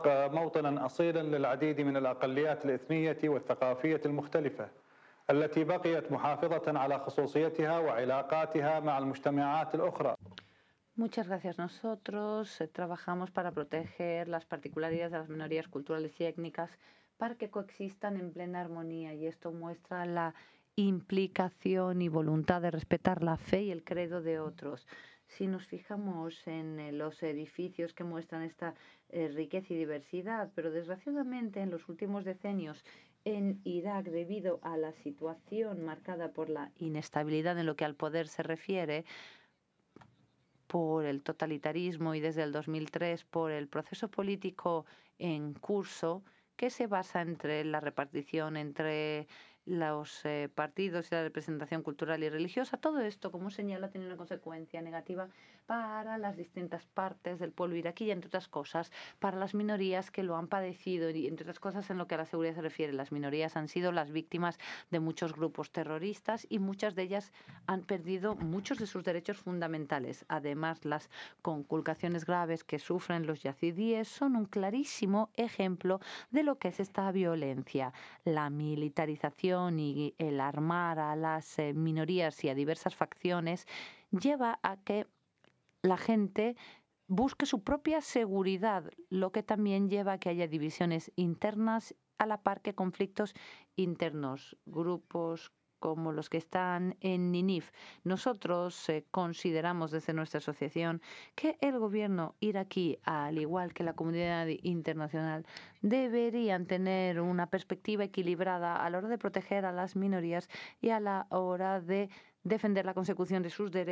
العراق موطنا أصيلا للعديد من الأقليات الإثنية والثقافية المختلفة التي بقيت محافظة على خصوصيتها وعلاقاتها مع المجتمعات الأخرى. Muchas gracias. Nosotros trabajamos para proteger las particularidades de las minorías culturales y étnicas para que coexistan en plena armonía, y esto muestra la implicación y voluntad de respetar la fe y el credo de otros. Si nos fijamos en los edificios que muestran esta riqueza y diversidad, pero desgraciadamente en los últimos decenios en Irak, debido a la situación marcada por la inestabilidad en lo que al poder se refiere, por el totalitarismo y desde el 2003 por el proceso político en curso, que se basa entre la repartición entre los partidos y la representación cultural y religiosa. Todo esto, como señala, tiene una consecuencia negativa para las distintas partes del pueblo iraquí y, entre otras cosas, para las minorías que lo han padecido y, entre otras cosas, en lo que a la seguridad se refiere. Las minorías han sido las víctimas de muchos grupos terroristas y muchas de ellas han perdido muchos de sus derechos fundamentales. Además, las conculcaciones graves que sufren los yazidíes son un clarísimo ejemplo de lo que es esta violencia. La militarización y el armar a las minorías y a diversas facciones lleva a que la gente busque su propia seguridad, lo que también lleva a que haya divisiones internas a la par que conflictos internos. Grupos como los que están en Ninif. Nosotros consideramos desde nuestra asociación que el gobierno iraquí, al igual que la comunidad internacional, deberían tener una perspectiva equilibrada a la hora de proteger a las minorías y a la hora de defender la consecución de sus derechos